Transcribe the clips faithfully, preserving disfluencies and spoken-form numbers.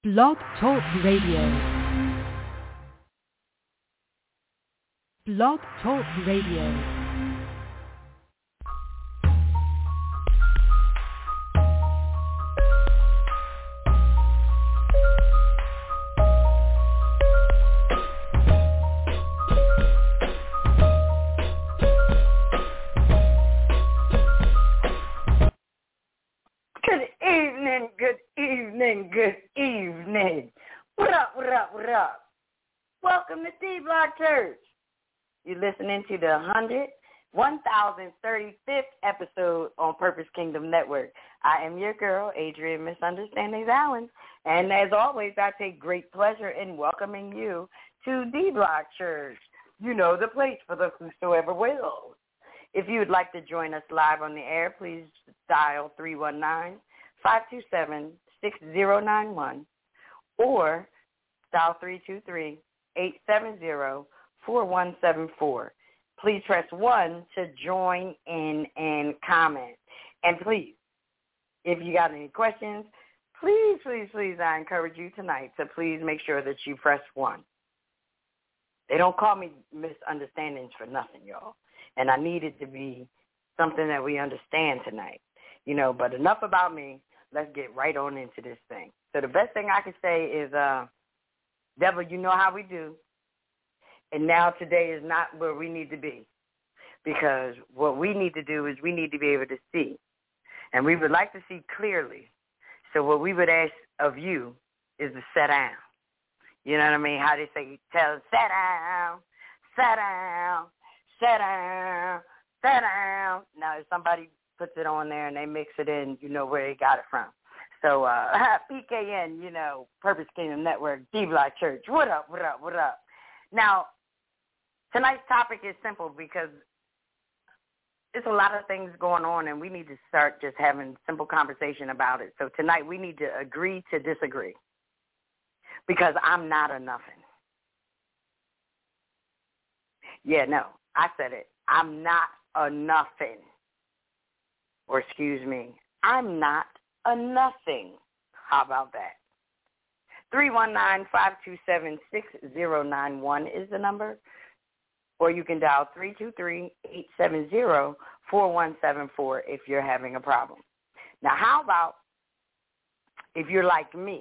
Blog Talk Radio. Blog Talk Radio. Good evening. What up, what up, what up? Welcome to D-Block Church. You're listening to the one thousand thirty-fifth episode on Purpose Kingdom Network. I am your girl, Adrian Misunderstandings Allen, and as always, I take great pleasure in welcoming you to D-Block Church. You know, the place for the whosoever will. If you would like to join us live on the air, please dial three one nine, five two seven, six zero nine one or dial three two three, eight seven zero, four one seven four. Please press one to join in and comment. And please, if you got any questions, please, please, please, I encourage you tonight to please make sure that you press one. They don't call me misunderstandings for nothing, y'all. And I need it to be something that we understand tonight. You know, but enough about me. Let's get right on into this thing. So the best thing I can say is, uh, devil, you know how we do. And now today is not where we need to be. Because what we need to do is we need to be able to see. And we would like to see clearly. So what we would ask of you is to sit down. You know what I mean? How they say, tell us, sit down, sit down, sit down, sit down. Now, if somebody puts it on there and they mix it in, you know where they got it from. So, uh, P K N, you know, Purpose Kingdom Network, D-Block Church. What up, what up, what up? Now, tonight's topic is simple because there's a lot of things going on and we need to start just having simple conversation about it. So tonight we need to agree to disagree because I'm not a nothing. Yeah, no, I said it. I'm not a nothing. Or excuse me, I'm not a nothing. How about that? three one nine, five two seven, six zero nine one is the number. Or you can dial three two three, eight seven zero, four one seven four if you're having a problem. Now, how about if you're like me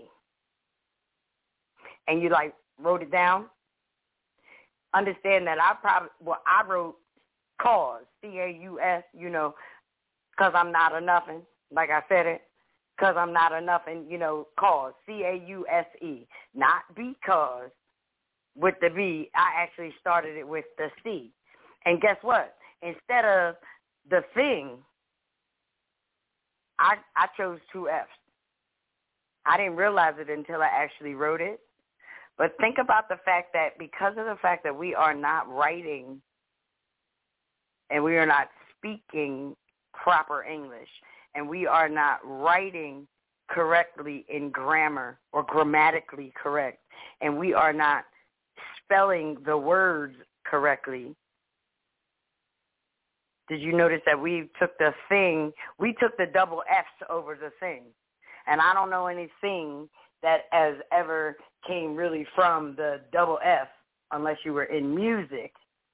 and you, like, wrote it down? Understand that I probably, well, I wrote cause, C A U S, you know, because I'm not a nothing, like I said it, because I'm not a nothing, you know, cause, C A U S E, not because with the B, I actually started it with the C. And guess what? Instead of the thing, I I chose two F's. I didn't realize it until I actually wrote it. But think about the fact that because of the fact that we are not writing and we are not speaking proper English, and we are not writing correctly in grammar or grammatically correct, and we are not spelling the words correctly. Did you notice that we took the thing, we took the double F's over the thing? And I don't know anything that has ever came really from the double F unless you were in music.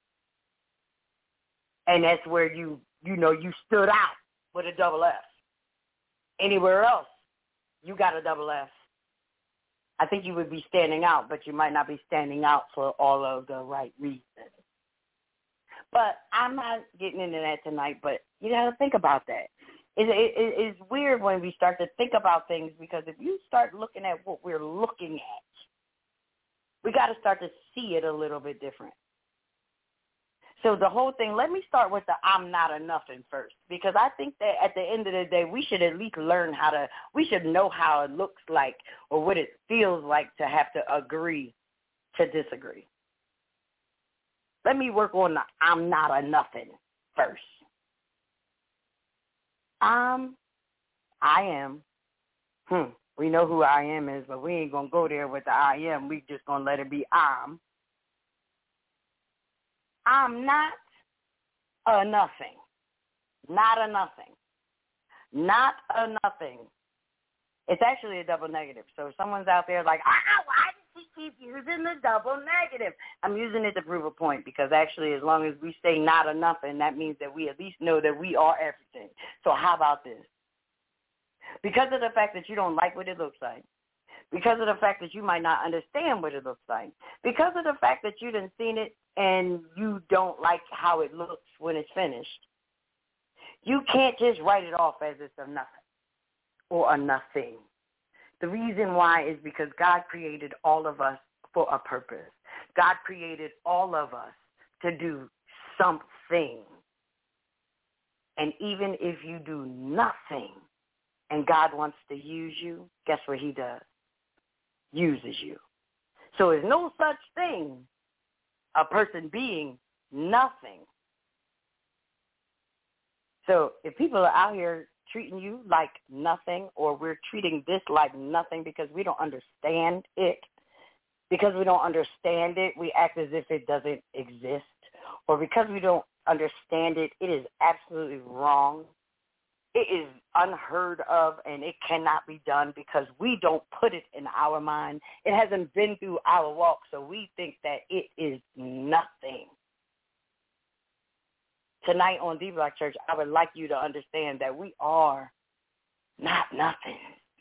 And that's where you You know, you stood out with a double F. Anywhere else, you got a double F. I think you would be standing out, but you might not be standing out for all of the right reasons. But I'm not getting into that tonight, but you got to think about that. It, it, it's weird when we start to think about things because if you start looking at what we're looking at, we got to start to see it a little bit different. So the whole thing, let me start with the I'm not a nothing first, because I think that at the end of the day, we should at least learn how to, we should know how it looks like or what it feels like to have to agree to disagree. Let me work on the I'm not a nothing first. Um, I am. Hmm. We know who I am is, but we ain't going to go there with the I am. We just going to let it be I'm. I'm not a nothing. Not a nothing. Not a nothing. It's actually a double negative. So if someone's out there like, ah, why does she keep using the double negative? I'm using it to prove a point because actually as long as we say not or nothing, that means that we at least know that we are everything. So how about this? Because of the fact that you don't like what it looks like, because of the fact that you might not understand what it looks like, because of the fact that you done seen it and you don't like how it looks when it's finished, you can't just write it off as it's a nothing or a nothing. The reason why is because God created all of us for a purpose. God created all of us to do something. And even if you do nothing and God wants to use you, guess what he does? Uses you. So there's no such thing, a person being nothing. So if people are out here treating you like nothing, or we're treating this like nothing because we don't understand it, because we don't understand it, we act as if it doesn't exist, or because we don't understand it, it is absolutely wrong. It is unheard of, and it cannot be done because we don't put it in our mind. It hasn't been through our walk, so we think that it is nothing. Tonight on D Block Church, I would like you to understand that we are not nothing.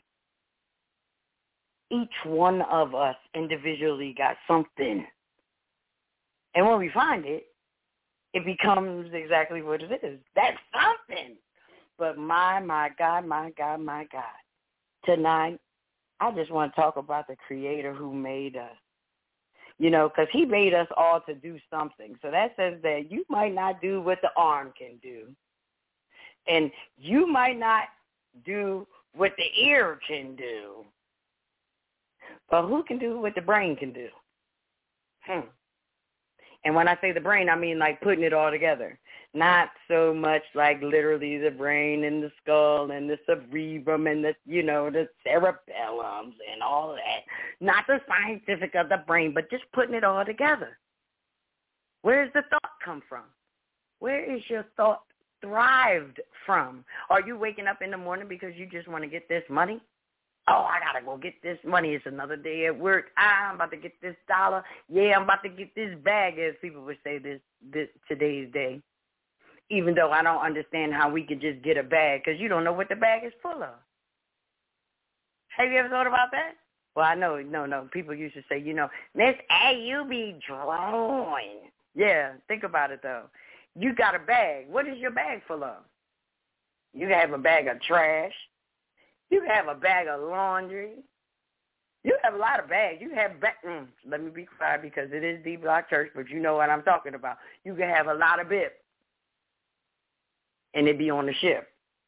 Each one of us individually got something. And when we find it, it becomes exactly what it is. That's something. But my, my God, my God, my God. Tonight, I just want to talk about the Creator who made us. You know, because he made us all to do something. So that says that you might not do what the arm can do. And you might not do what the ear can do. But who can do what the brain can do? Hmm. And when I say the brain, I mean like putting it all together. Not so much like literally the brain and the skull and the cerebrum and the, you know, the cerebellums and all that. Not the scientific of the brain, but just putting it all together. Where does the thought come from? Where is your thought derived from? Are you waking up in the morning because you just want to get this money? Oh, I got to go get this money. It's another day at work. Ah, I'm about to get this dollar. Yeah, I'm about to get this bag, as people would say this, this today's day. Even though I don't understand how we could just get a bag, because you don't know what the bag is full of. Have you ever thought about that? Well, I know, no, no. People used to say, you know, Miss A, you be drawing. Yeah, think about it, though. You got a bag. What is your bag full of? You have a bag of trash. You have a bag of laundry. You have a lot of bags. You have ba- mm, let me be quiet because it is D Block Church, but you know what I'm talking about. You can have a lot of bits, and it be on the ship.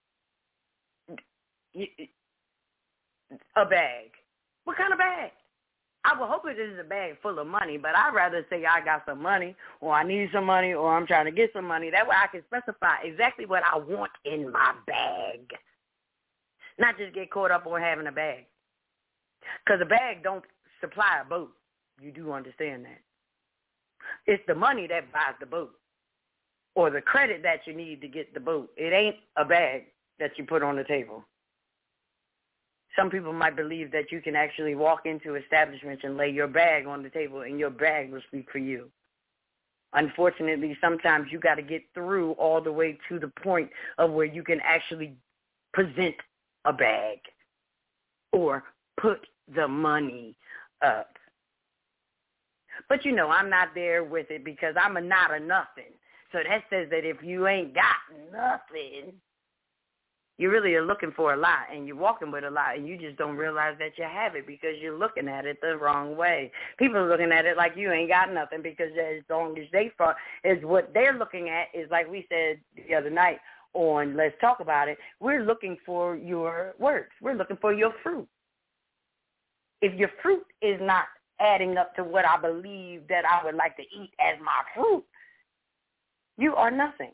A bag. What kind of bag? I would hope it is a bag full of money, but I'd rather say I got some money, or I need some money, or I'm trying to get some money. That way I can specify exactly what I want in my bag. Not just get caught up on having a bag. Because a bag don't supply a boat. You do understand that. It's the money that buys the boat, or the credit that you need to get the boat. It ain't a bag that you put on the table. Some people might believe that you can actually walk into establishments and lay your bag on the table and your bag will speak for you. Unfortunately, sometimes you got to get through all the way to the point of where you can actually present a bag or put the money up. But, you know, I'm not there with it because I'm a not a nothing. So that says that if you ain't got nothing, you really are looking for a lot, and you're walking with a lot, and you just don't realize that you have it because you're looking at it the wrong way. People are looking at it like you ain't got nothing because as long as they thought is what they're looking at is like we said the other night on Let's Talk About It, we're looking for your works. We're looking for your fruit. If your fruit is not adding up to what I believe that I would like to eat as my fruit, you are nothing.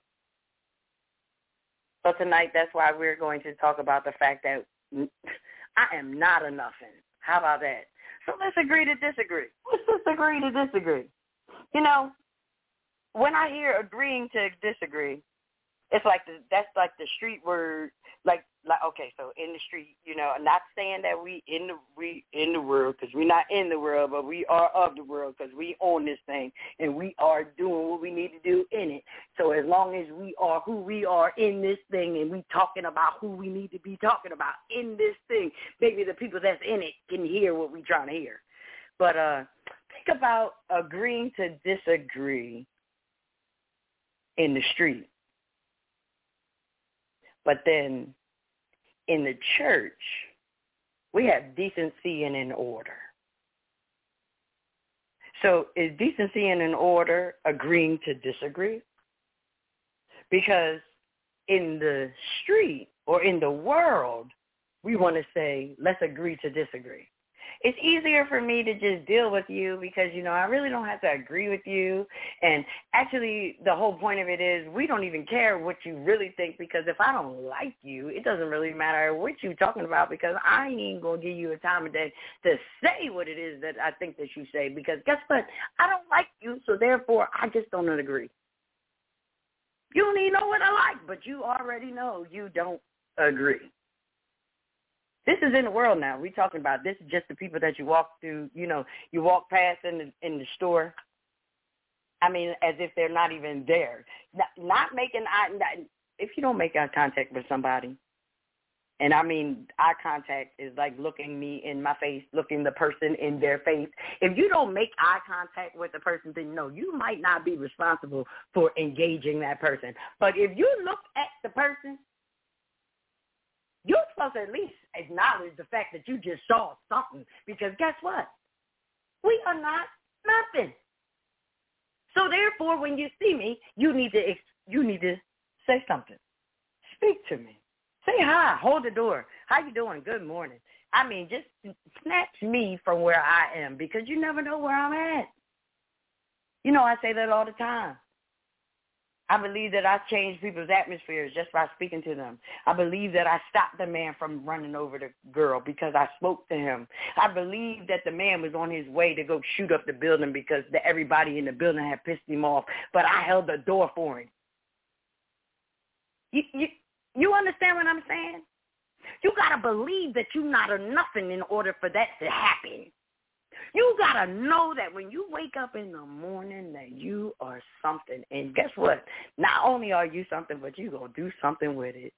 So tonight, that's why we're going to talk about the fact that I am not a nothing. How about that? So let's agree to disagree. Let's just agree to disagree. You know, when I hear agreeing to disagree, it's like the, that's like the street word like, like okay, so in the street, you know, not saying that we in the we in the world because we're not in the world, but we are of the world because we own this thing and we are doing what we need to do in it. So as long as we are who we are in this thing and we talking about who we need to be talking about in this thing, maybe the people that's in it can hear what we're trying to hear. But uh, think about agreeing to disagree in the street. But then in the church, we have decency and an order. So is decency and an order agreeing to disagree? Because in the street or in the world, we want to say, let's agree to disagree. It's easier for me to just deal with you because, you know, I really don't have to agree with you. And actually, the whole point of it is we don't even care what you really think because if I don't like you, it doesn't really matter what you're talking about because I ain't going to give you a time of day to say what it is that I think that you say because guess what? I don't like you, so therefore I just don't agree. You don't even know what I like, but you already know you don't agree. This is in the world now. We're talking about this is just the people that you walk through, you know, you walk past in the, in the store. I mean, as if they're not even there. Not, not making eye, not, if you don't make eye contact with somebody, and I mean eye contact is like looking me in my face, looking the person in their face. If you don't make eye contact with the person, then no, you might not be responsible for engaging that person. But if you look at the person, you're supposed to at least acknowledge the fact that you just saw something because guess what? We are not nothing. So therefore, when you see me, you need to you need to say something. Speak to me. Say hi. Hold the door. How you doing? Good morning. I mean, just snatch me from where I am because you never know where I'm at. You know, I say that all the time. I believe that I changed people's atmospheres just by speaking to them. I believe that I stopped the man from running over the girl because I spoke to him. I believe that the man was on his way to go shoot up the building because the, everybody in the building had pissed him off, but I held the door for him. You, you, you understand what I'm saying? You got to believe that you're not a nothing in order for that to happen. You got to know that when you wake up in the morning that you are something. And guess what? Not only are you something, but you're going to do something with it.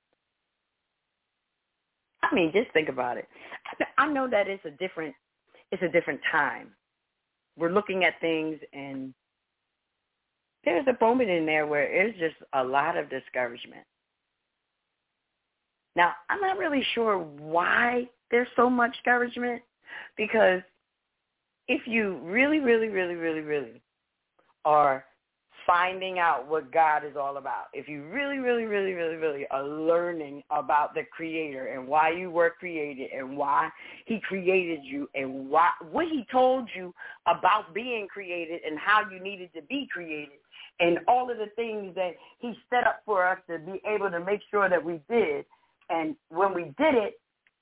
I mean, just think about it. I know that it's a different, it's a different time. We're looking at things and there's a moment in there where it's just a lot of discouragement. Now, I'm not really sure why there's so much discouragement because if you really, really, really, really, really are finding out what God is all about, if you really, really, really, really, really are learning about the Creator and why you were created and why he created you and why, what he told you about being created and how you needed to be created and all of the things that he set up for us to be able to make sure that we did. And when we did it,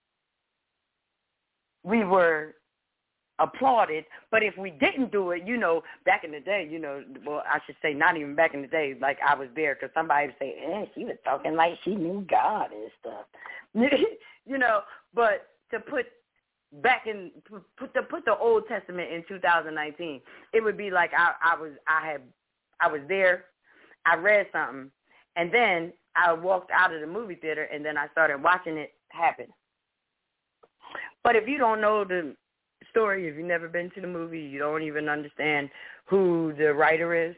we were applauded, but if we didn't do it, you know, back in the day, you know, well, I should say not even back in the day, like I was there, because somebody would say, eh, she was talking like she knew God and stuff, you know, but to put back in, put the, put the Old Testament in two thousand nineteen, it would be like I, I was, I had, I was there, I read something, and then I walked out of the movie theater, and then I started watching it happen. But if you don't know the story, if you've never been to the movie, you don't even understand who the writer is,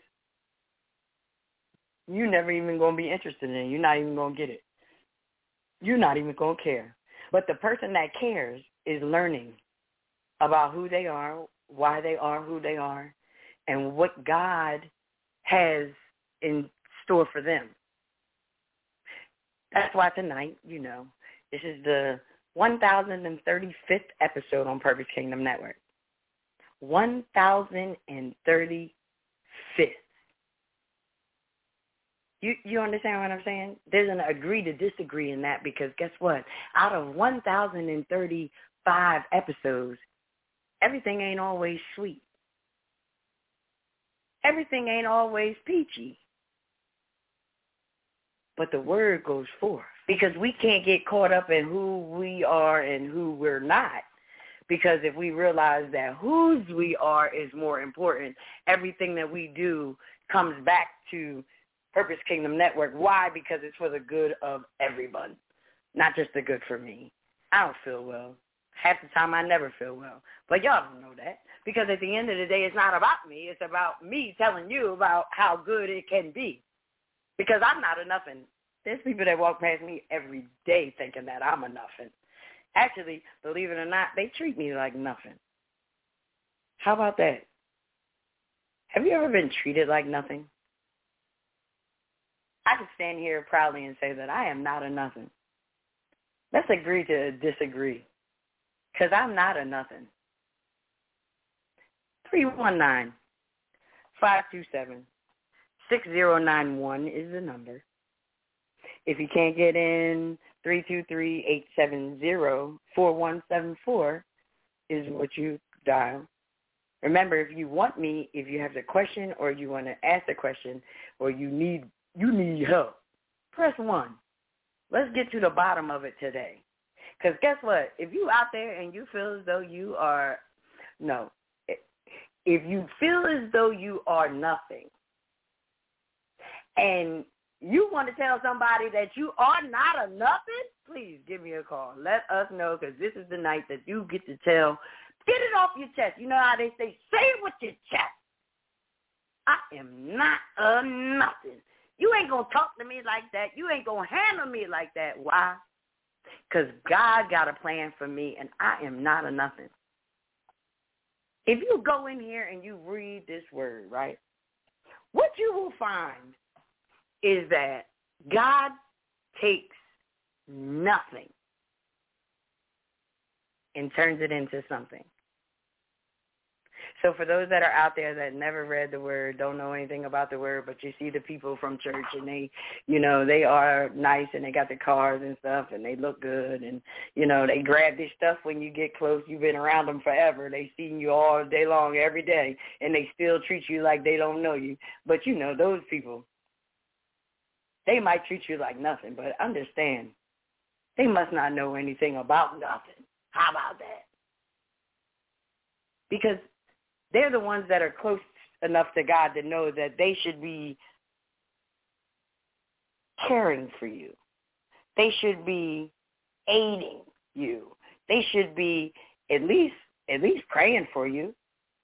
you're never even going to be interested in it. You're not even going to get it. You're not even going to care. But the person that cares is learning about who they are, why they are who they are, and what God has in store for them. That's why tonight, you know, this is the one thousand thirty-fifth episode on Purpose Kingdom Network. one thousand thirty-fifth. You you understand what I'm saying? There's an agree to disagree in that because guess what? Out of one thousand thirty-five episodes, everything ain't always sweet. Everything ain't always peachy. But the word goes forth. Because we can't get caught up in who we are and who we're not. Because if we realize that whose we are is more important, everything that we do comes back to Purpose Kingdom Network. Why? Because it's for the good of everyone, not just the good for me. I don't feel well. Half the time I never feel well. But y'all don't know that. Because at the end of the day, it's not about me. It's about me telling you about how good it can be. Because I'm not a nothing. There's people that walk past me every day thinking that I'm a nothing. Actually, believe it or not, they treat me like nothing. How about that? Have you ever been treated like nothing? I can stand here proudly and say that I am not a nothing. Let's agree to disagree, because I'm not a nothing. three one nine, five two seven, six zero nine one is the number. If you can't get in, three two three, eight seven zero, four one seven four is what you dial. Remember, if you want me, if you have a question or you want to ask a question or you need you need help, press one. Let's get to the bottom of it today. Because guess what? If you out there and you feel as though you are, no, if you feel as though you are nothing and you want to tell somebody that you are not a nothing, please give me a call. Let us know, because this is the night that you get to tell. Get it off your chest. You know how they say, say it with your chest. I am not a nothing. You ain't going to talk to me like that. You ain't going to handle me like that. Why? Because God got a plan for me, and I am not a nothing. If you go in here and you read this word, right, what you will find is that God takes nothing and turns it into something. So for those that are out there that never read the word, don't know anything about the word, but you see the people from church and they, you know, they are nice and they got the cars and stuff and they look good and, you know, they grab this stuff when you get close. You've been around them forever. They seen you all day long, every day, and they still treat you like they don't know you. But, you know, those people, they might treat you like nothing, but understand, they must not know anything about nothing. How about that? Because they're the ones that are close enough to God to know that they should be caring for you. They should be aiding you. They should be at least at least praying for you.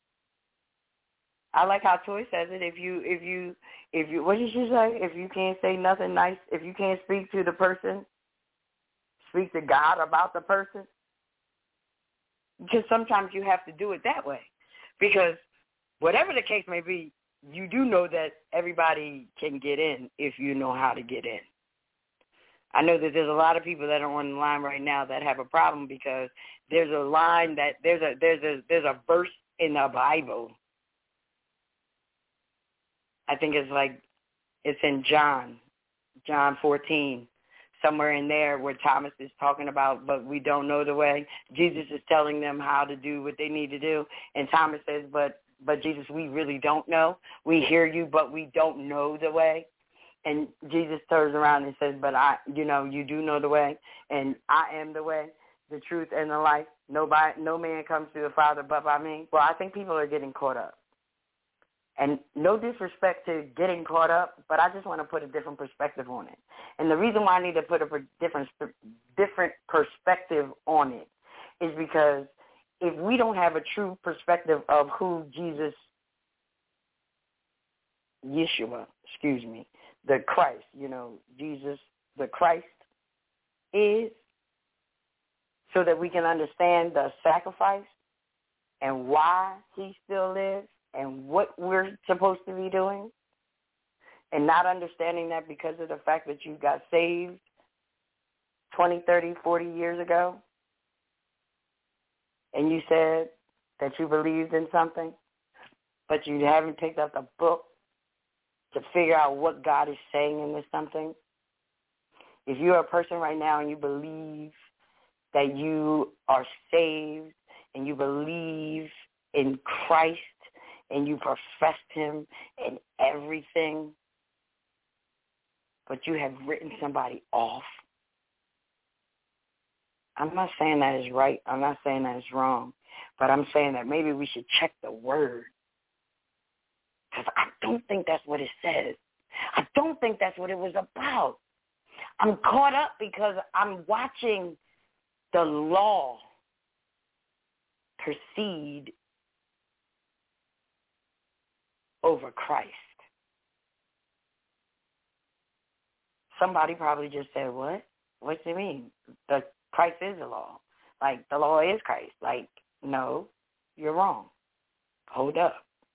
I like how Toy says it. If you if you if you what did she say? If you can't say nothing nice, if you can't speak to the person, speak to God about the person. Because sometimes you have to do it that way. Because whatever the case may be, you do know that everybody can get in if you know how to get in. I know that there's a lot of people that are on the line right now that have a problem because there's a line that there's a there's a there's a verse in the Bible. I think it's like it's in John, John fourteen. Somewhere in there where Thomas is talking about, but we don't know the way. Jesus is telling them how to do what they need to do. And Thomas says, but but Jesus, we really don't know. We hear you, but we don't know the way. And Jesus turns around and says, but I, you know, you do know the way, and I am the way, the truth, and the life. Nobody, no man comes to the Father but by me. Well, I think people are getting caught up. And no disrespect to getting caught up, but I just want to put a different perspective on it. And the reason why I need to put a different different perspective on it is because if we don't have a true perspective of who Jesus, Yeshua, excuse me, the Christ, you know, Jesus, the Christ is, so that we can understand the sacrifice and why he still lives, and what we're supposed to be doing, and not understanding that because of the fact that you got saved twenty, thirty, forty years ago, and you said that you believed in something, but you haven't picked up the book to figure out what God is saying in this something. If you're a person right now and you believe that you are saved and you believe in Christ, and you professed him in everything, but you have written somebody off I'm not saying that is right. I'm not saying that is wrong. But I'm saying that maybe we should check the word. Because I don't think that's what it says. I don't think that's what it was about. I'm caught up because I'm watching the law proceed over Christ. Somebody probably just said, what? What do you mean? The Christ is the law. Like, the law is Christ. Like, no, you're wrong. Hold up.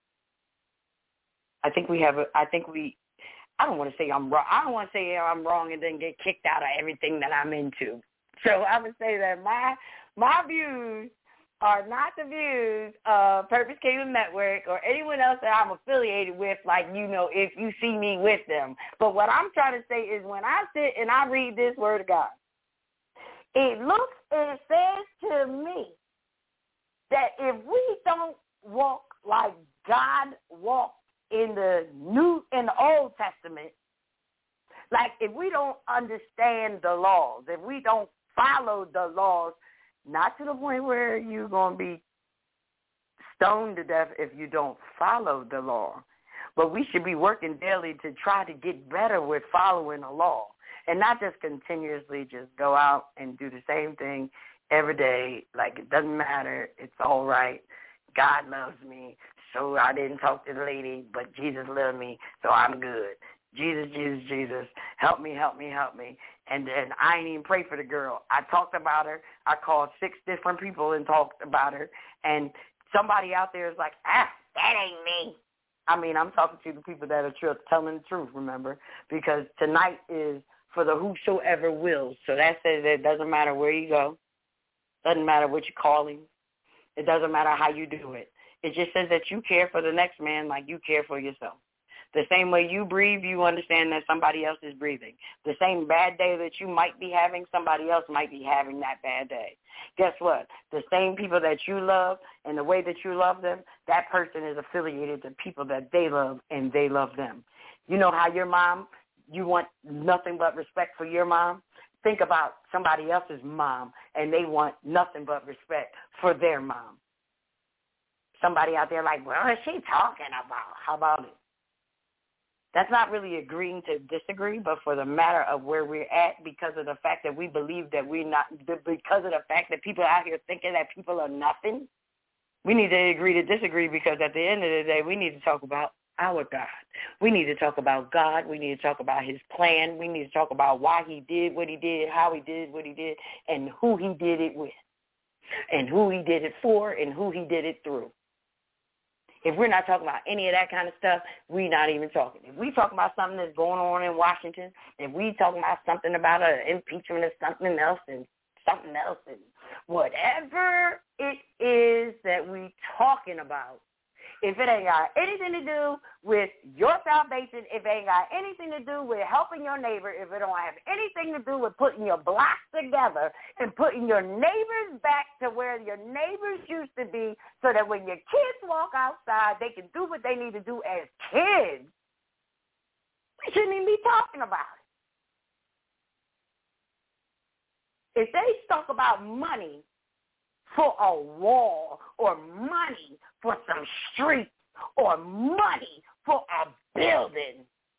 I think we have a, I think we, I don't want to say I'm wrong. I don't want to say I'm wrong and then get kicked out of everything that I'm into. So I would say that my my views are not the views of Purpose Kingdom Network or anyone else that I'm affiliated with, like, you know, if you see me with them. But what I'm trying to say is when I sit and I read this word of God, it looks and it says to me that if we don't walk like God walked in the New, in the Old Testament, like if we don't understand the laws, if we don't follow the laws, not to the point where you're going to be stoned to death if you don't follow the law, but we should be working daily to try to get better with following the law and not just continuously just go out and do the same thing every day. Like, it doesn't matter. It's all right. God loves me, so I didn't talk to the lady, but Jesus loved me, so I'm good. Jesus, Jesus, Jesus, help me, help me, help me. And then I ain't even pray for the girl. I talked about her. I called six different people and talked about her. And somebody out there is like, ah, that ain't me. I mean, I'm talking to the people that are tr- telling the truth, remember, because tonight is for the whosoever wills. So that says that it doesn't matter where you go. Doesn't matter what you're calling. It doesn't matter how you do it. It just says that you care for the next man like you care for yourself. The same way you breathe, you understand that somebody else is breathing. The same bad day that you might be having, somebody else might be having that bad day. Guess what? The same people that you love and the way that you love them, that person is affiliated to people that they love and they love them. You know how your mom, you want nothing but respect for your mom? Think about somebody else's mom, and they want nothing but respect for their mom. Somebody out there like, well, what's she talking about? How about it? That's not really agreeing to disagree, but for the matter of where we're at, because of the fact that we believe that we're not, because of the fact that people out here thinking that people are nothing, we need to agree to disagree, because at the end of the day, we need to talk about our God. We need to talk about God. We need to talk about his plan. We need to talk about why he did what he did, how he did what he did, and who he did it with, and who he did it for, and who he did it through. If we're not talking about any of that kind of stuff, we're not even talking. If we talk about something that's going on in Washington, if we talking about something about an impeachment or something else and something else and whatever it is that we talking about, if it ain't got anything to do with your salvation, if it ain't got anything to do with helping your neighbor, if it don't have anything to do with putting your blocks together and putting your neighbors back to where your neighbors used to be so that when your kids walk outside, they can do what they need to do as kids, we shouldn't even be talking about it. If they talk about money for a wall or money for some streets or money for a building,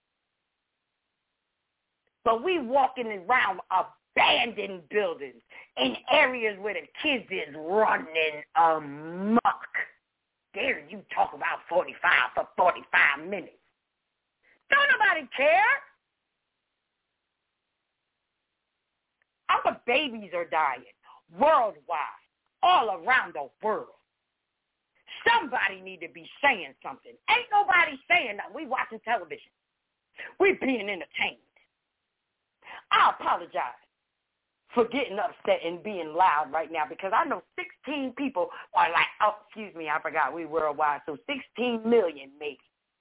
but we walking around abandoned buildings in areas where the kids is running amok. There you talk about forty-five for forty-five minutes. Don't nobody care. Our babies are dying worldwide, all around the world. Somebody need to be saying something. Ain't nobody saying that. We watching television. We being entertained. I apologize for getting upset and being loud right now, because I know sixteen people are like, oh, excuse me, I forgot we worldwide, so sixteen million maybe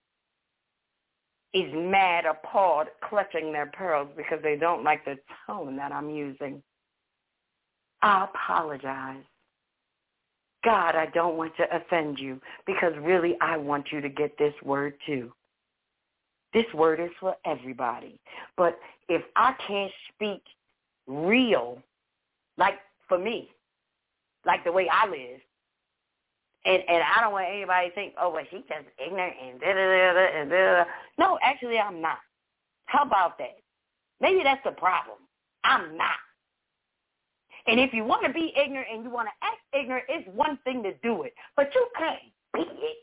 is mad, appalled, clutching their pearls because they don't like the tone that I'm using. I apologize. God, I don't want to offend you, because really I want you to get this word too. This word is for everybody. But if I can't speak real, like for me, like the way I live. And and I don't want anybody to think, oh, well, she's just ignorant and da-da-da-da and da-da-da. No, actually, I'm not. How about that? Maybe that's the problem. I'm not. And if you want to be ignorant and you want to act ignorant, it's one thing to do it. But you can't be it.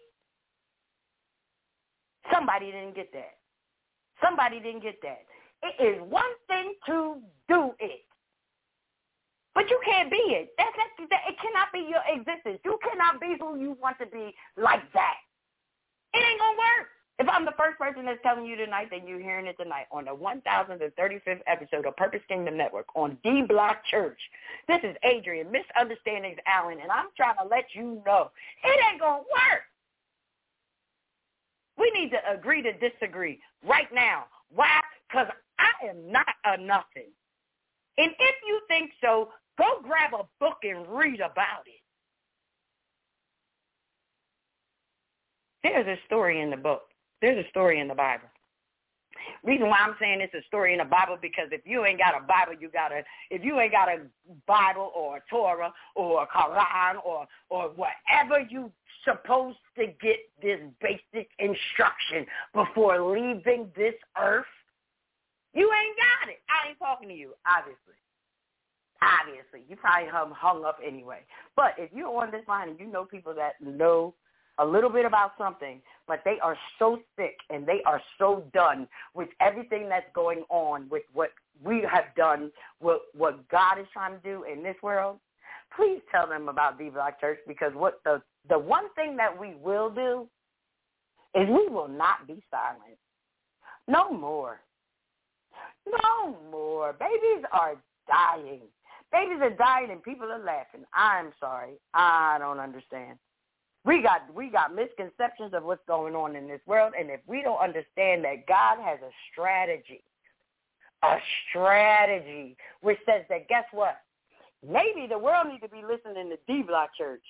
Somebody didn't get that. Somebody didn't get that. It is one thing to do it. But you can't be it. That's, that's, that, it cannot be your existence. You cannot be who you want to be like that. It ain't going to work. If I'm the first person that's telling you tonight, then you're hearing it tonight on the one thousand thirty-fifth episode of Purpose Kingdom Network on D Block Church. This is Adrian, Misunderstandings Allen, and I'm trying to let you know it ain't going to work. We need to agree to disagree right now. Why? Because I am not a nothing. And if you think so, go grab a book and read about it. There's a story in the book. There's a story in the Bible. Reason why I'm saying it's a story in the Bible, because if you ain't got a Bible, you got a, if you ain't got a Bible or a Torah or a Quran or, or whatever you supposed to get this basic instruction before leaving this earth, you ain't got it. I ain't talking to you, obviously. Obviously. You probably hung, hung up anyway. But if you're on this line and you know people that know a little bit about something, but they are so sick and they are so done with everything that's going on with what we have done, what, what God is trying to do in this world, please tell them about D Block Church, because what the, the one thing that we will do is we will not be silent. No more. No more. Babies are dying. Babies are dying and people are laughing. I'm sorry. I don't understand. We got we got misconceptions of what's going on in this world, and if we don't understand that God has a strategy, a strategy, which says that, guess what? Maybe the world needs to be listening to D Block Church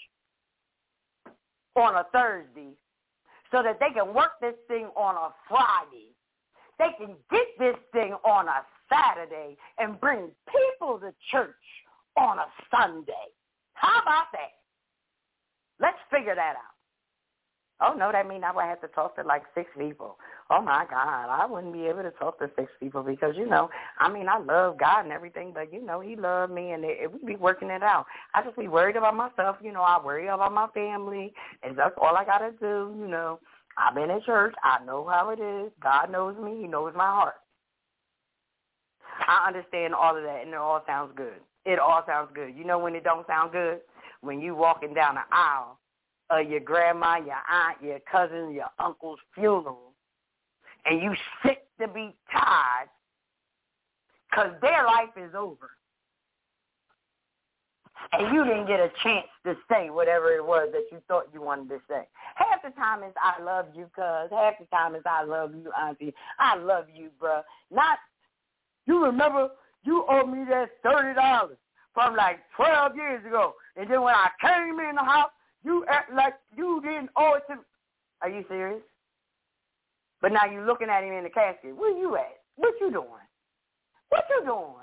on a Thursday so that they can work this thing on a Friday. They can get this thing on a Saturday and bring people to church on a Sunday. How about that? Let's figure that out. Oh, no, that means I would have to talk to like six people. Oh, my God, I wouldn't be able to talk to six people because, you know, I mean, I love God and everything, but, you know, he loved me, and it, it, we be working it out. I just be worried about myself. You know, I worry about my family, and that's all I got to do. You know, I've been in church. I know how it is. God knows me. He knows my heart. I understand all of that, and it all sounds good. It all sounds good. You know when it don't sound good? When you walking down the aisle of your grandma, your aunt, your cousin, your uncle's funeral, and you sick to be tired because their life is over, and you didn't get a chance to say whatever it was that you thought you wanted to say. Half the time it's I love you, cuz. Half the time it's I love you, auntie. I love you, bruh. Not, you remember you owe me that thirty dollars from like twelve years ago. And then when I came in the house, you act like you didn't owe it to me. Are you serious? But now you're looking at him in the casket. Where you at? What you doing? What you doing?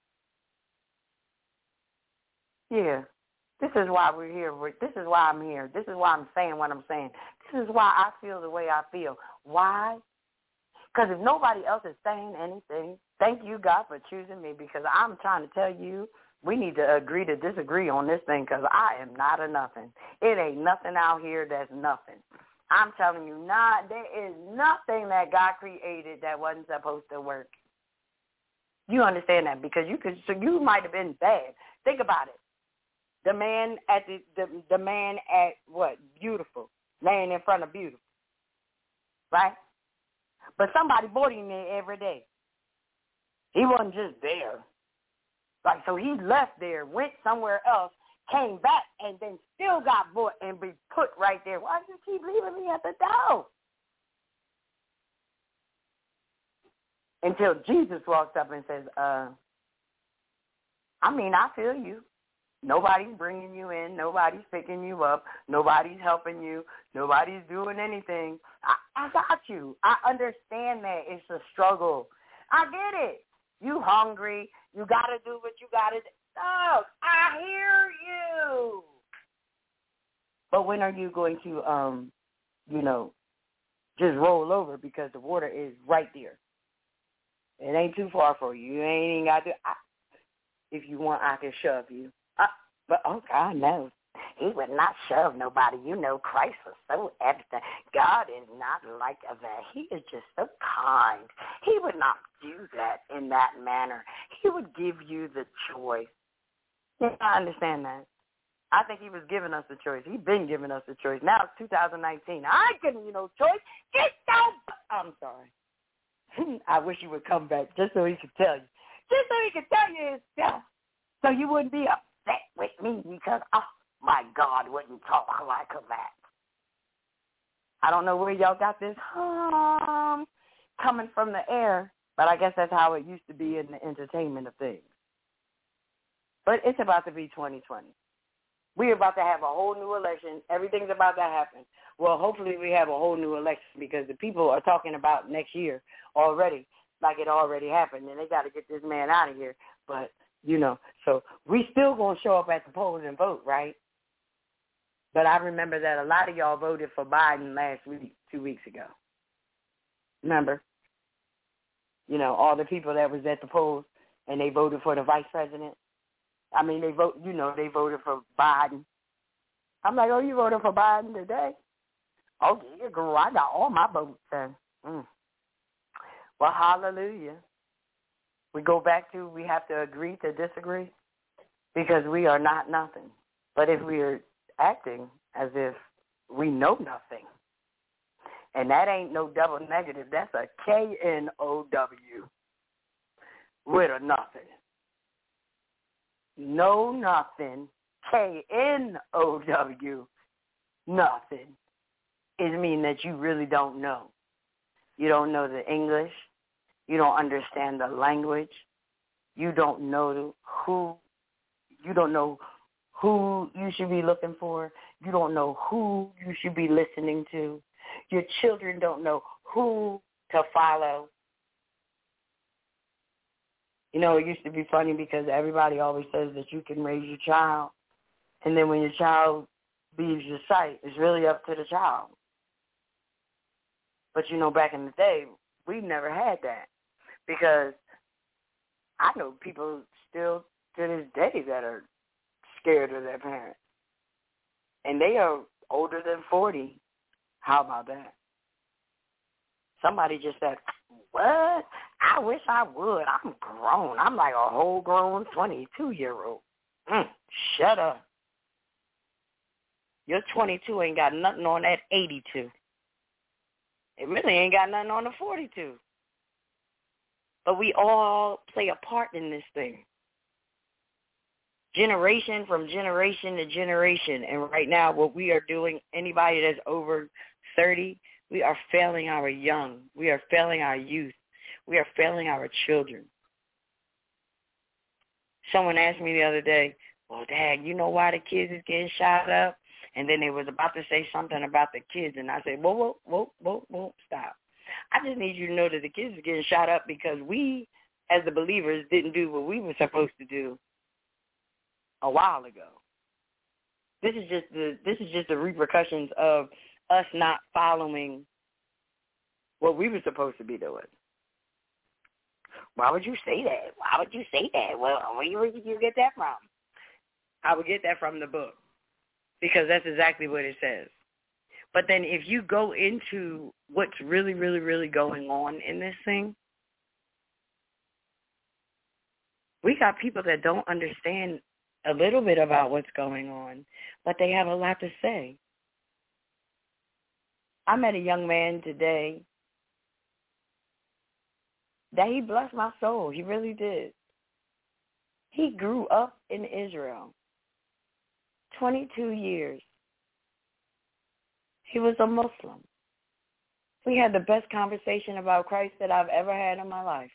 Yeah, this is why we're here. This is why I'm here. This is why I'm saying what I'm saying. This is why I feel the way I feel. Why? Because if nobody else is saying anything, thank you, God, for choosing me, because I'm trying to tell you, we need to agree to disagree on this thing, because I am not a nothing. It ain't nothing out here that's nothing. I'm telling you, not there is nothing that God created that wasn't supposed to work. You understand that? Because you could, so you might have been bad. Think about it. The man at the, the the man at what? Beautiful, laying in front of Beautiful, right? But somebody brought him there every day. He wasn't just there. Like, so he left there, went somewhere else, came back, and then still got bought and be put right there. Why do you keep leaving me at the door? Until Jesus walks up and says, uh, I mean, I feel you. Nobody's bringing you in. Nobody's picking you up. Nobody's helping you. Nobody's doing anything. I, I got you. I understand that it's a struggle. I get it. You hungry. You got to do what you got to do. up. I hear you. But when are you going to, um, you know, just roll over because the water is right there? It ain't too far for you. You ain't even got to. I, if you want, I can shove you. Uh, but, oh, God, no. He would not shove nobody. You know, Christ was so evident. God is not like that. He is just so kind. He would not do that in that manner. He would give you the choice. I understand that. I think he was giving us the choice. He's been giving us the choice. Now it's two thousand nineteen. I ain't giving you no choice. Get down. I'm sorry. I wish you would come back just so he could tell you. Just so he could tell you himself. So you wouldn't be upset with me because, oh, my God wouldn't talk like that. I don't know where y'all got this hum coming from the air, but I guess that's how it used to be in the entertainment of things. But it's about to be twenty twenty. We're about to have a whole new election. Everything's about to happen. Well, hopefully we have a whole new election because the people are talking about next year already, like it already happened, and they got to get this man out of here. But, you know, so we still going to show up at the polls and vote, right? But I remember that a lot of y'all voted for Biden last week, two weeks ago. Remember? You know, all the people that was at the polls and they voted for the vice president. I mean, they vote. You know, they voted for Biden. I'm like, oh, you voted for Biden today? Oh, yeah, girl, I got all my votes. Mm. Well, hallelujah. We go back to we have to agree to disagree because we are not nothing. But if we are acting as if we know nothing, and that ain't no double negative, that's a K N O W with a nothing. Know nothing, K N O W, nothing, it means that you really don't know. You don't know the English. You don't understand the language. You don't know who, you don't know who you should be looking for. You don't know who you should be listening to. Your children don't know who to follow. You know, it used to be funny because everybody always says that you can raise your child, and then when your child leaves your sight, it's really up to the child. But, you know, back in the day, we never had that because I know people still to this day that are scared of their parents, and they are older than forty. How about that? Somebody just said, what? I wish I would. I'm grown. I'm like a whole grown twenty-two-year-old. Mm, shut up. Your twenty-two ain't got nothing on that eighty-two. It really ain't got nothing on the forty-two. But we all play a part in this thing. Generation from generation to generation. And right now what we are doing, anybody that's over thirty, we are failing our young. We are failing our youth. We are failing our children. Someone asked me the other day, well, Dad, you know why the kids is getting shot up? And then they was about to say something about the kids. And I said, whoa, whoa, whoa, whoa, whoa, stop. I just need you to know that the kids are getting shot up because we, as the believers, didn't do what we were supposed to do a while ago. This is just the this is just the repercussions of us not following what we were supposed to be doing. Why would you say that? Why would you say that? Well, where did you get that from? I would get that from the book because that's exactly what it says. But then if you go into what's really, really, really going on in this thing, we got people that don't understand a little bit about what's going on, but they have a lot to say. I met a young man today that he blessed my soul. He really did. He grew up in Israel, twenty-two years. He was a Muslim. We had the best conversation about Christ that I've ever had in my life.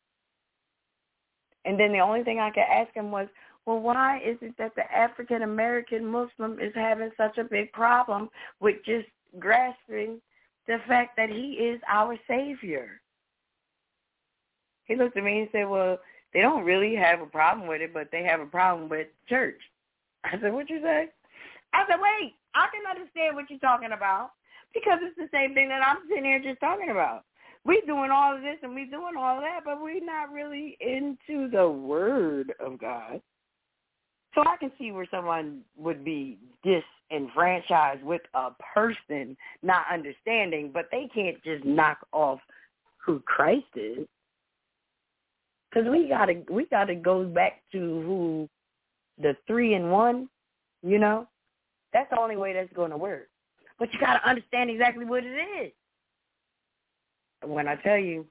And then the only thing I could ask him was, well, why is it that the African-American Muslim is having such a big problem with just grasping the fact that he is our Savior? He looked at me and said, well, They don't really have a problem with it, but they have a problem with church. I said, what you say? I said, wait, I can understand what you're talking about because it's the same thing that I'm sitting here just talking about. We doing all of this and we doing all of that, but we're not really into the word of God. So I can see where someone would be disenfranchised with a person not understanding, but they can't just knock off who Christ is. Because we gotta we gotta go back to who the three in one, you know? That's the only way that's gonna work. But you gotta understand exactly what it is. When I tell you,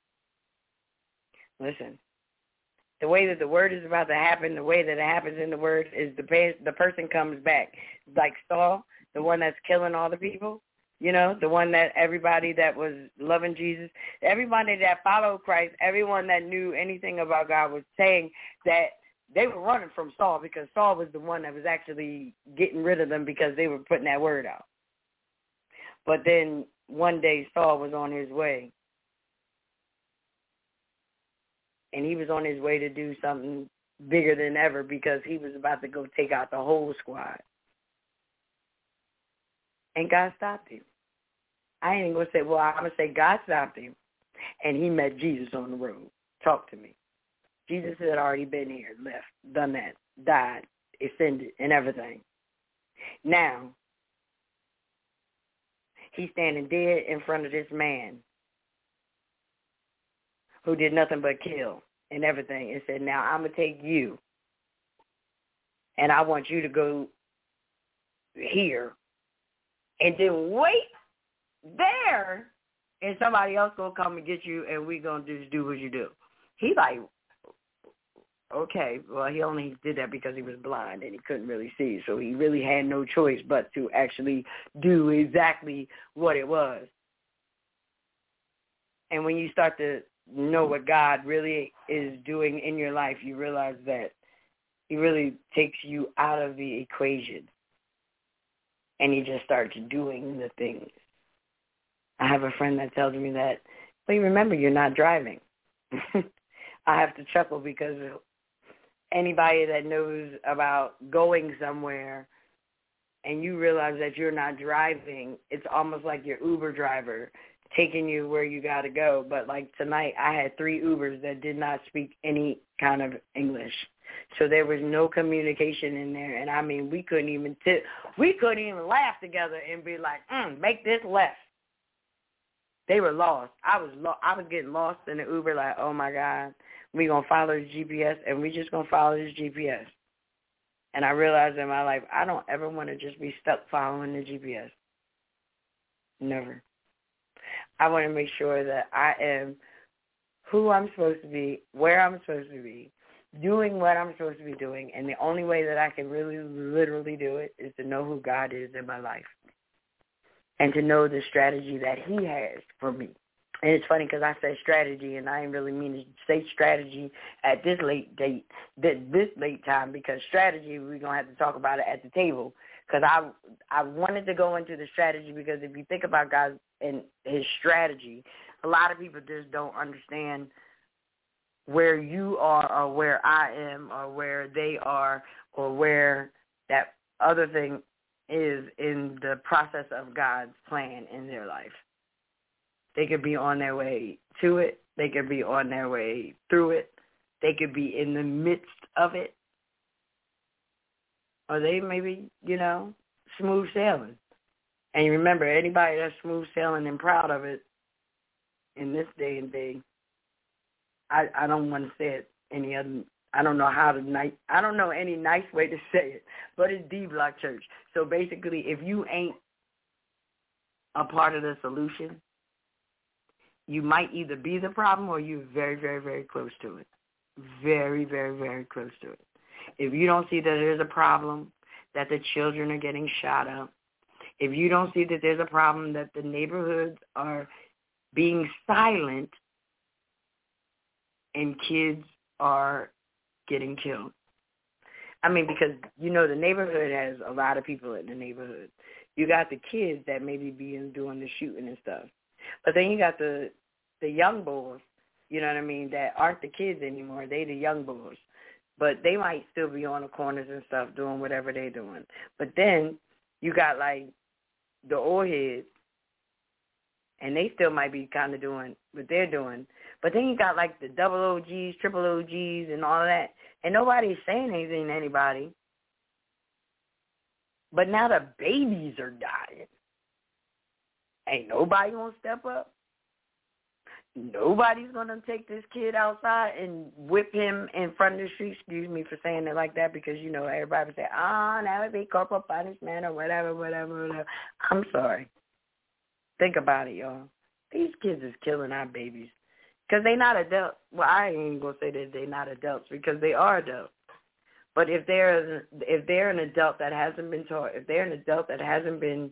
listen, the way that the word is about to happen, the way that it happens in the word is the the person comes back. Like Saul, the one that's killing all the people, you know, the one that everybody that was loving Jesus, everybody that followed Christ, everyone that knew anything about God was saying that they were running from Saul because Saul was the one that was actually getting rid of them because they were putting that word out. But then one day Saul was on his way. And he was on his way to do something bigger than ever because he was about to go take out the whole squad. And God stopped him. I ain't going to say, well, I'm going to say God stopped him. And he met Jesus on the road. Talk to me. Jesus had already been here, left, done that, died, ascended, and everything. Now, he's standing dead in front of this man who did nothing but kill and everything, and said, now I'm going to take you, and I want you to go here, and then wait there, and somebody else going to come and get you, and we going to just do what you do. He like, okay, well, he only did that because he was blind, and he couldn't really see, so he really had no choice but to actually do exactly what it was. And when you start to know what God really is doing in your life, you realize that he really takes you out of the equation and he just starts doing the things. I have a friend that tells me that, well, you remember, you're not driving. I have to chuckle because anybody that knows about going somewhere and you realize that you're not driving, it's almost like your Uber driver taking you where you got to go. But like tonight, I had three Ubers that did not speak any kind of English. So there was no communication in there. And I mean, we couldn't even, t- we couldn't even laugh together and be like, mm, make this left. They were lost. I was lo- I was getting lost in the Uber like, oh my God, we going to follow the G P S and we just going to follow this G P S. And I realized in my life, I don't ever want to just be stuck following the G P S. Never. I want to make sure that I am who I'm supposed to be, where I'm supposed to be, doing what I'm supposed to be doing. And the only way that I can really literally do it is to know who God is in my life and to know the strategy that he has for me. And it's funny because I say strategy, and I didn't really mean to say strategy at this late date, this, this late time, because strategy, we're going to have to talk about it at the table. Because I, I wanted to go into the strategy because if you think about God and his strategy, a lot of people just don't understand where you are or where I am or where they are or where that other thing is in the process of God's plan in their life. They could be on their way to it. They could be on their way through it. They could be in the midst of it. Or they may be, you know, smooth sailing. And you remember, anybody that's smooth sailing and proud of it in this day and day, I, I don't want to say it any other, I don't know how to, nice, I don't know any nice way to say it, but it's D-Block Church. So basically, if you ain't a part of the solution, you might either be the problem or you're very, very, very close to it. Very, very, very close to it. If you don't see that there's a problem, that the children are getting shot up, if you don't see that there's a problem that the neighborhoods are being silent and kids are getting killed. I mean, because, you know, the neighborhood has a lot of people in the neighborhood. You got the kids that maybe be doing the shooting and stuff. But then you got the the young boys, you know what I mean, that aren't the kids anymore. They the young boys. But they might still be on the corners and stuff doing whatever they're doing. But then you got, like, the old heads, and they still might be kind of doing what they're doing. But then you got, like, the double O Gs, triple O Gs, and all of that. And nobody's saying anything to anybody. But now the babies are dying. Ain't nobody going to step up. Nobody's going to take this kid outside and whip him in front of the street. Excuse me for saying it like that because, you know, everybody would say, ah, oh, that would be corporal punishment or whatever, whatever, whatever. I'm sorry. Think about it, y'all. These kids is killing our babies because they not adults. Well, I ain't even going to say that they're not adults because they are adults. But if they're, if they're an adult that hasn't been taught, if they're an adult that hasn't been,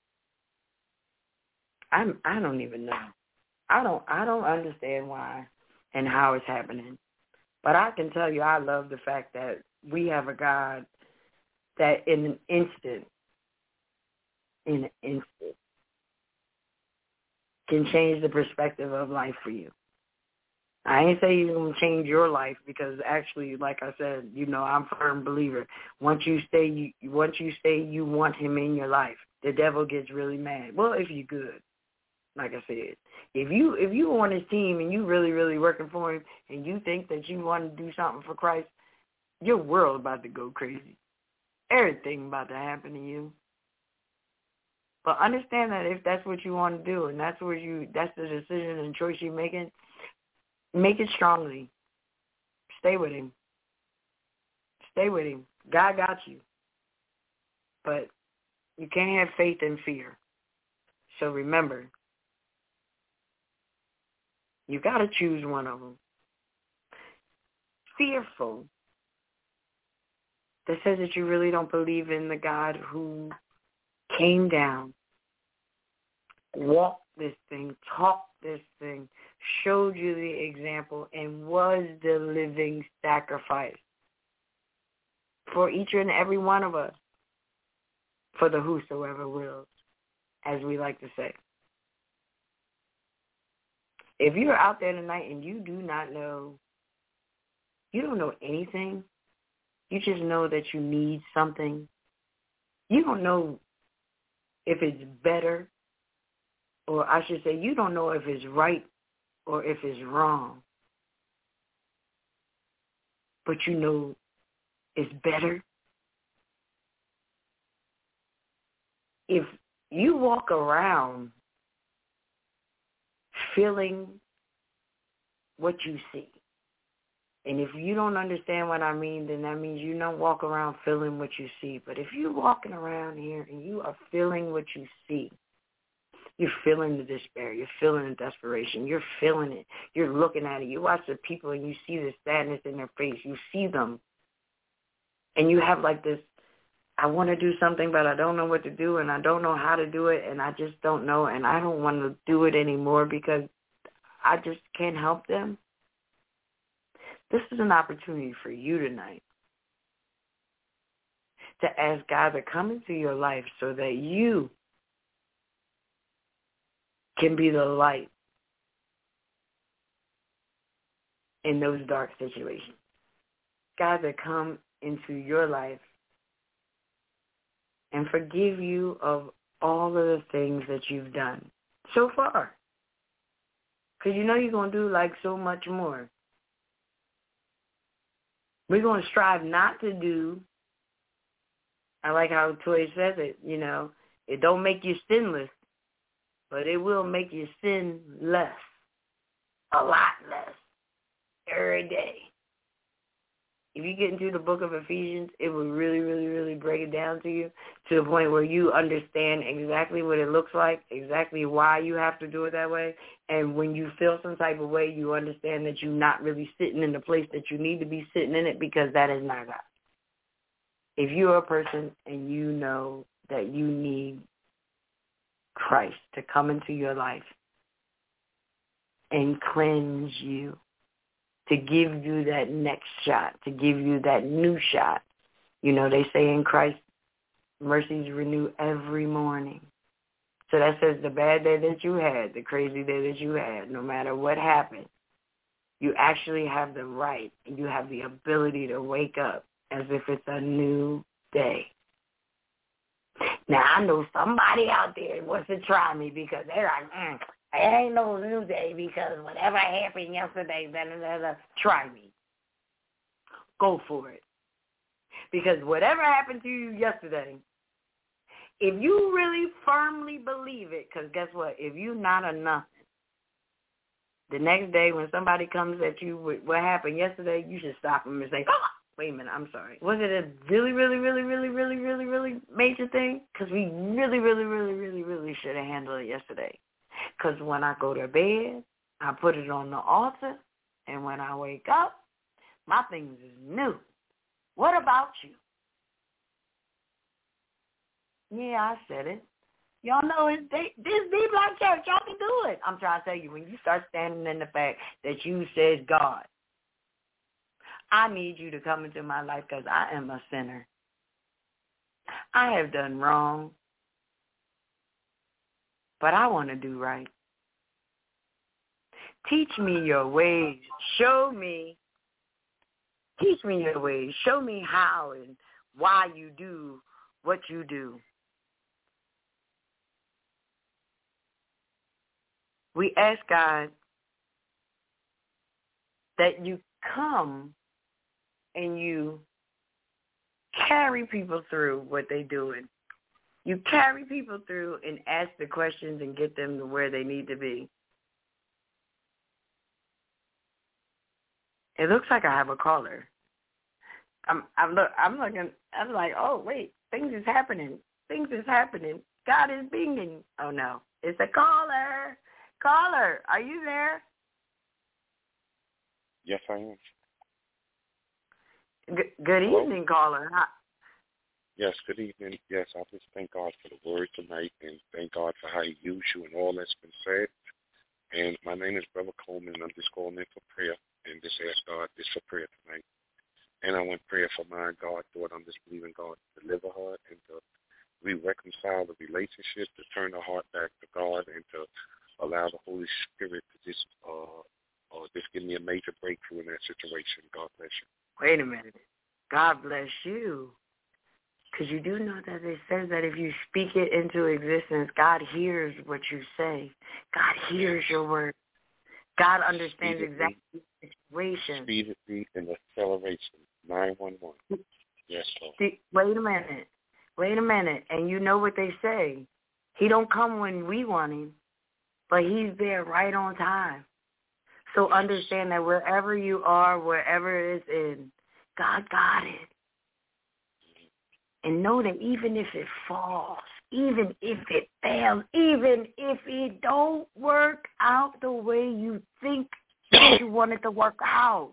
I'm, I don't even know. I don't I don't understand why and how it's happening. But I can tell you I love the fact that we have a God that in an instant, in an instant, can change the perspective of life for you. I ain't say he's going to change your life because actually, like I said, you know, I'm a firm believer. Once you stay, you, once you say you want him in your life, the devil gets really mad. Well, if you're good. Like I said, if you if you on his team and you really, really working for him and you think that you want to do something for Christ, your world about to go crazy. Everything about to happen to you. But understand that if that's what you want to do and that's what you that's the decision and choice you're making, make it strongly. Stay with him. Stay with him. God got you. But you can't have faith and fear. So remember, you got to choose one of them. Fearful. That says that you really don't believe in the God who came down, walked this thing, talked this thing, showed you the example, and was the living sacrifice for each and every one of us, for the whosoever wills, as we like to say. If you're out there tonight and you do not know, you don't know anything, you just know that you need something, you don't know if it's better, or I should say you don't know if it's right or if it's wrong, but you know it's better. If you walk around feeling what you see. And if you don't understand what I mean, then that means you don't walk around feeling what you see. But if you're walking around here and you are feeling what you see, you're feeling the despair, you're feeling the desperation, you're feeling it, you're looking at it. You watch the people and you see the sadness in their face. You see them. And you have like this, I want to do something, but I don't know what to do, and I don't know how to do it, and I just don't know, and I don't want to do it anymore because I just can't help them. This is an opportunity for you tonight to ask God to come into your life so that you can be the light in those dark situations. God to come into your life and forgive you of all of the things that you've done so far. Because you know you're going to do like so much more. We're going to strive not to do, I like how Toy says it, you know, it don't make you sinless, but it will make you sin less, a lot less, every day. If you get into the book of Ephesians, it will really, really, really break it down to you to the point where you understand exactly what it looks like, exactly why you have to do it that way. And when you feel some type of way, you understand that you're not really sitting in the place that you need to be sitting in it because that is not God. If you're a person and you know that you need Christ to come into your life and cleanse you, to give you that next shot, to give you that new shot. You know, they say in Christ, mercies renew every morning. So that says the bad day that you had, the crazy day that you had, no matter what happened, You actually have the right, and you have the ability to wake up as if it's a new day. Now, I know somebody out there wants to try me because they're like, mm, it ain't no new day because whatever happened yesterday, blah, blah, blah, blah. Try me. Go for it. Because whatever happened to you yesterday, if you really firmly believe it, because guess what? If you're not a nothing, the next day when somebody comes at you with what happened yesterday, you should stop them and say, oh, wait a minute, I'm sorry. Was it a really, really, really, really, really, really, really major thing? Because we really, really, really, really, really should have handled it yesterday. Because when I go to bed, I put it on the altar, and when I wake up, my things is new. What about you? Yeah, I said it. Y'all know it's they, this D-Block Church. Y'all can do it. I'm trying to tell you, when you start standing in the fact that you said God, I need you to come into my life because I am a sinner. I have done wrong, but I want to do right. Teach me your ways. Show me. Teach me your ways. Show me how and why you do what you do. We ask God that you come and you carry people through what they're doing. You carry people through and ask the questions and get them to where they need to be. It looks like I have a caller. I'm I'm look I'm looking I'm like, oh wait, things is happening. Things is happening. God is being. Oh no. It's a caller. Caller, are you there? Yes, I am. G- good Hello? evening, caller. Hi. Yes, good evening. Yes, I just thank God for the word tonight and thank God for how he used you and all that's been said. And my name is Brother Coleman, and I'm just calling in for prayer and just ask God this for prayer tonight. And I want prayer for my God, Lord. I'm just believing God to deliver her and to re-reconcile the relationship, to turn her heart back to God, and to allow the Holy Spirit to just uh, uh, just give me a major breakthrough in that situation. God bless you. Wait a minute. God bless you. Because you do know that it says that if you speak it into existence, God hears what you say. God hears your word. God understands exactly the situation. Speed and acceleration. nine one one. Yes, Lord. See, wait a minute. Wait a minute. And you know what they say. He don't come when we want him, but he's there right on time. So understand that wherever you are, wherever it's in, God got it. And know that even if it falls, even if it fails, even if it don't work out the way you think that you want it to work out,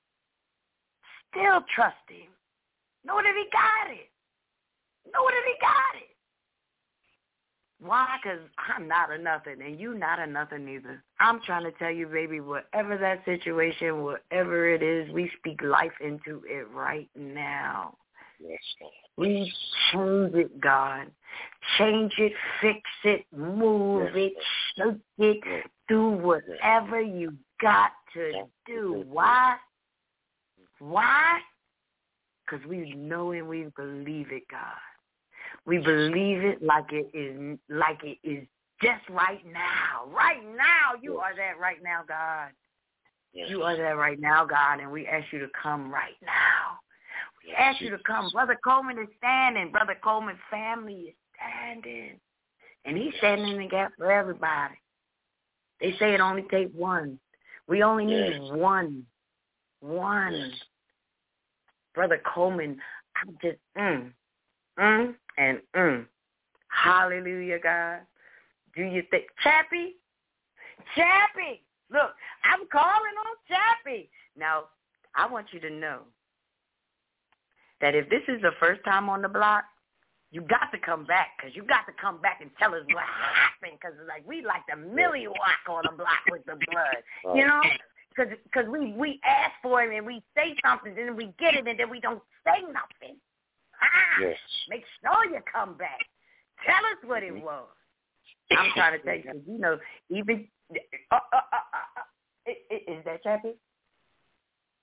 still trust him. Know that he got it. Know that he got it. Why? Because I'm not a nothing, and you not a nothing either. I'm trying to tell you, baby, whatever that situation, whatever it is, we speak life into it right now. Yes, Lord. We change it, God. Change it, fix it, move yes, it, shake it, yes. do whatever yes. you got to yes. do. Why? Why? Because we know and we believe it, God. We believe it like it is, like it is just right now. Right now, you yes. are that right now, God. Yes. You are that right now, God, and we ask you to come right now. We ask you to come. Brother Coleman is standing. Brother Coleman's family is standing. And he's standing in the gap for everybody. They say it only takes one. We only need yes. one. One. Yes. Brother Coleman, I'm just, mm, mm, and mm. Hallelujah, God. Do you think, Chappie? Chappie! Look, I'm calling on Chappie. Now, I want you to know that if this is the first time on the block, you got to come back, because you got to come back and tell us what happened, because like we like the Millie Rock on the block with the blood, you know? Because we, we ask for it and we say something, and then we get it, and then we don't say nothing. Ah, yes. Make sure you come back. Tell us what it was. I'm trying to tell you, you know, even, uh, uh, uh, uh, uh, is that Chappie?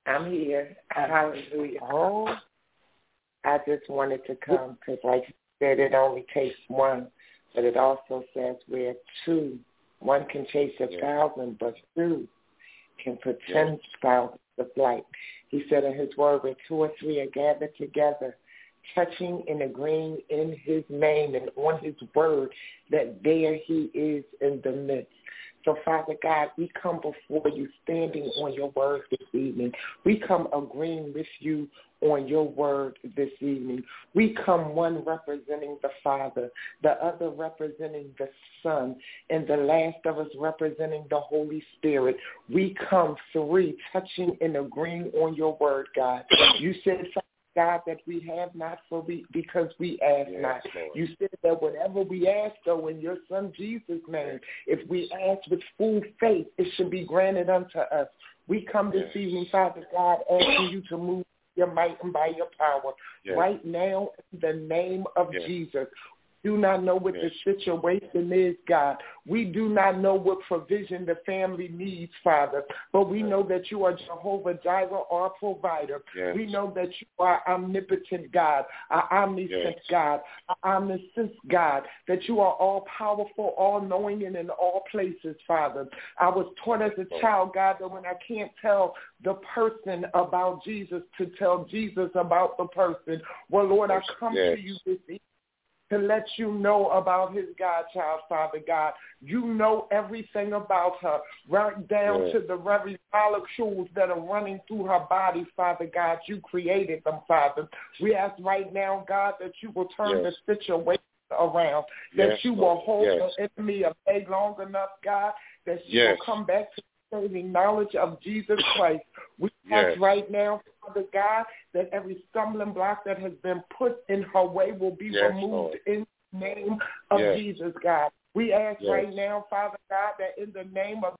I'm here. Hallelujah. Oh. I just wanted to come because, like you said, it only takes one. But it also says where two, one can chase a yeah. thousand, but two can put yeah. ten thousand to flight. He said in his word, where two or three are gathered together, touching and agreeing in his name and on his word, that there he is in the midst. So, Father God, we come before you standing on your word this evening. We come agreeing with you on your word this evening. We come one representing the Father, the other representing the Son, and the last of us representing the Holy Spirit. We come three touching and agreeing on your word, God. You said, God, that we have not for we because we ask yes, not. Lord. You said that whatever we ask, though, in your Son Jesus' name, if we ask with full faith, it should be granted unto us. We come this yes. evening, Father God, asking you to move your might and by your power yes. right now in the name of yes. Jesus. Do not know what yes. the situation is, God. We do not know what provision the family needs, Father, but we know that you are Jehovah Jireh, our provider. Yes. We know that you are omnipotent God, our omniscient yes. God, our omniscient God, that you are all-powerful, all-knowing, and in all places, Father. I was taught as a child, God, that when I can't tell the person about Jesus, to tell Jesus about the person. Well, Lord, I come yes. to you this evening to let you know about his godchild, Father God. You know everything about her, right down yeah. to the very molecules that are running through her body, Father God. You created them, Father. We ask right now, God, that you will turn yes. the situation around, that yes, you will hold yes. the enemy a day long enough, God, that she yes. will come back to saving knowledge of Jesus Christ. We yes. ask right now, Father God, that every stumbling block that has been put in her way will be yes, removed Lord. in the name of yes. Jesus, God. We ask yes. right now, Father God, that in the name of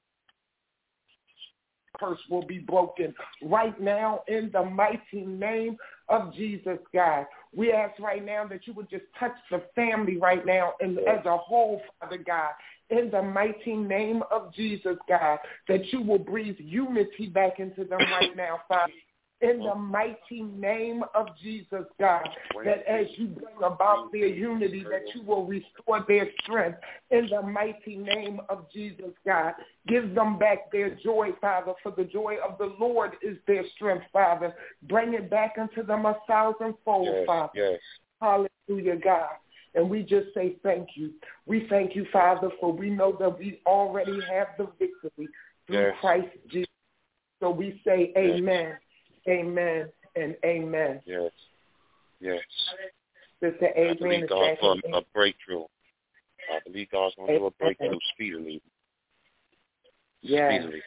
curse will be broken right now in the mighty name of Jesus, God. We ask right now that you would just touch the family right now and yes. as a whole, Father God, in the mighty name of Jesus, God, that you will breathe unity back into them right now, Father. In the mighty name of Jesus, God, that as you bring about their unity, that you will restore their strength. In the mighty name of Jesus, God, give them back their joy, Father, for the joy of the Lord is their strength, Father. Bring it back unto them a thousandfold, yes, Father. Yes. Hallelujah, God. And we just say thank you. We thank you, Father, for we know that we already have the victory through yes. Christ Jesus. So we say amen. Yes. Amen and amen. Yes. Yes. Sister Adrian, I believe God's going to do a breakthrough. I believe God's going to do a breakthrough speedily. Yes. Speedily.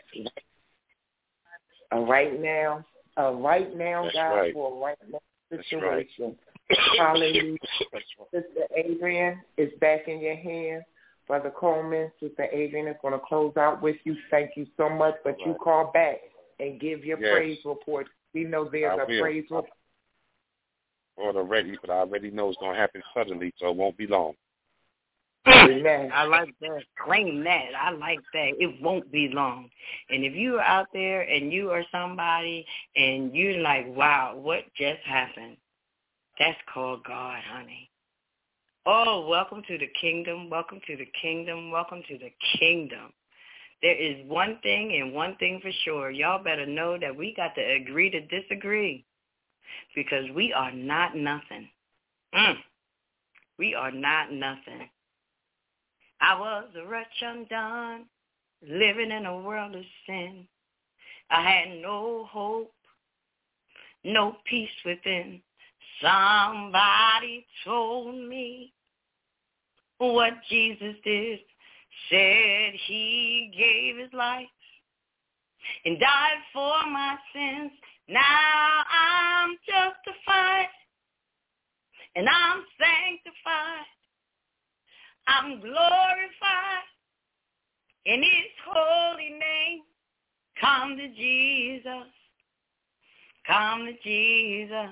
Uh, right now, uh, right now, That's God, right. for a right now situation. Right. Hallelujah. Right. Sister Adrian is back in your hands. Brother Coleman, Sister Adrian is going to close out with you. Thank you so much, but right. you call back and give your yes. praise report. We know there's I a will. praise report. Already, but I already know it's going to happen suddenly, so it won't be long. Amen. I like that. Claim that. I like that. It won't be long. And if you are out there and you are somebody and you're like, wow, what just happened? That's called God, honey. Oh, welcome to the kingdom. Welcome to the kingdom. Welcome to the kingdom. There is one thing and one thing for sure. Y'all better know that we got to agree to disagree because we are not nothing. Mm. We are not nothing. I was a wretch undone, living in a world of sin. I had no hope, no peace within. Somebody told me what Jesus did. Said he gave his life and died for my sins. Now I'm justified and I'm sanctified. I'm glorified in his holy name. Come to Jesus. Come to Jesus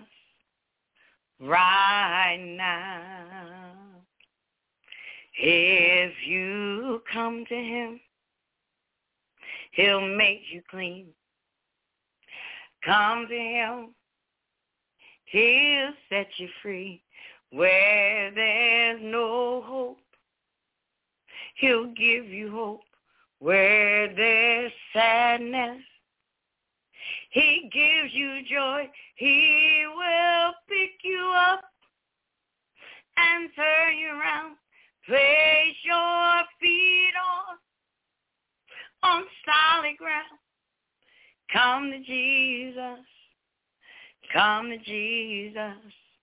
right now. If you come to him, he'll make you clean. Come to him. He'll set you free. Where there's no hope, he'll give you hope. Where there's sadness, he gives you joy. He will pick you up and turn you around. Place your feet on, on solid ground. Come to Jesus. Come to Jesus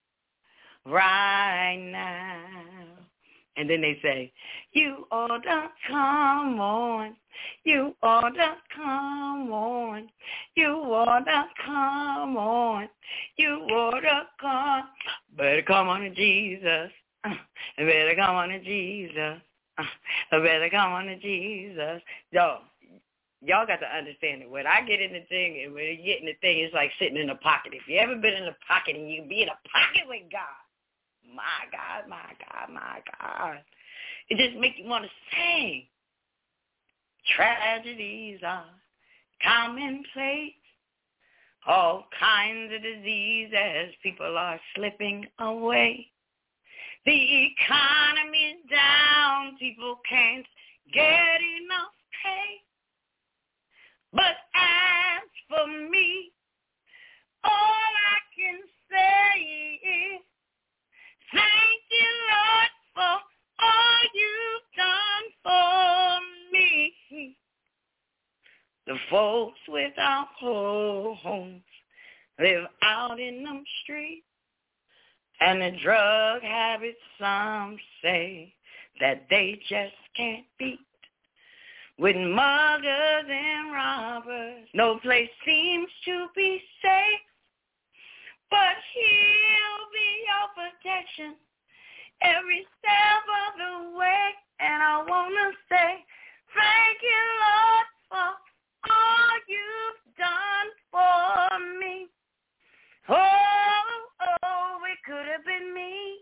right now. And then they say, you ought to come on. You ought to come on. You ought to come on. You ought to come. Better come on to Jesus. Uh, better come on to Jesus. Uh, better come on to Jesus. Yo, y'all got to understand it. When I get in the thing and when you get in the thing, it's like sitting in a pocket. If you ever been in a pocket and you can be in a pocket with God, my God, my God, my God. It just makes you want to sing. Tragedies are commonplace. All kinds of diseases. People are slipping away. The economy's down. People can't get enough pay. But as for me, all I can say is, thank you, Lord, for all you've done for me. The folks without homes live out in them streets, and the drug habits, some say that they just can't beat. With muggers and robbers, no place seems to be safe. But he'll be your protection every step of the way. And I want to say, thank you, Lord, for all you've done for me. Oh, oh, it could have been me.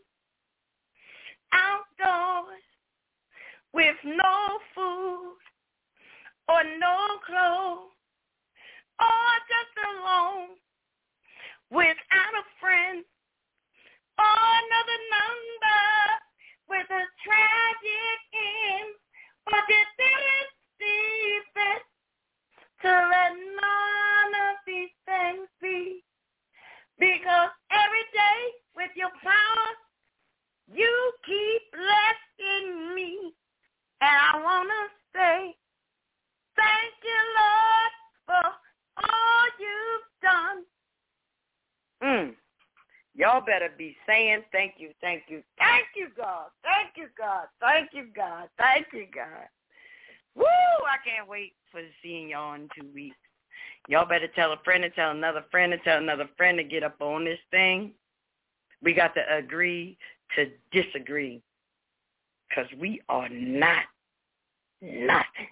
Outdoors with no food or no clothes, or just alone without a friend, or another number with a tragic end. But you didn't see fit to let none of these things be, because every day with your power you keep blessing me. And I want to say thank you, Lord, for all you've done. Mm. Y'all better be saying thank you, thank you, thank you, God, thank you, God, thank you, God, thank you, God. Woo! I can't wait for seeing y'all in two weeks. Y'all better tell a friend and tell another friend and tell another friend to get up on this thing. We got to agree to disagree, because we are not nothing.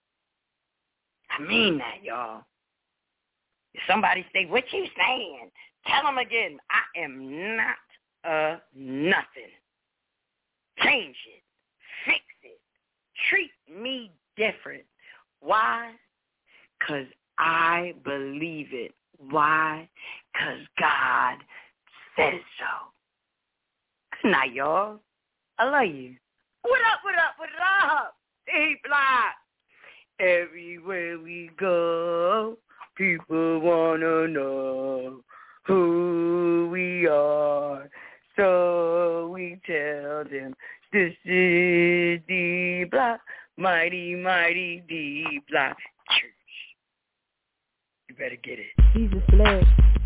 I mean that, y'all. If somebody say, what you saying? Tell them again, I am not a nothing. Change it. Fix it. Treat me different. Why? Because I believe it. Why? Because God said so. Good night, y'all. I love you. What up, what up, what up? D-Block. Everywhere we go, people want to know who we are. So we tell them, this is D-Block, mighty, mighty D-Block Church. You better get it. Jesus bless.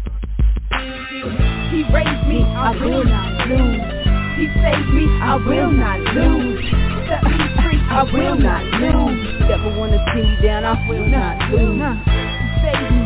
He raised me, I will not lose. He saved me, I will not lose. Set me free, I will not lose. Never wanna see me down, I will not lose. He saved me.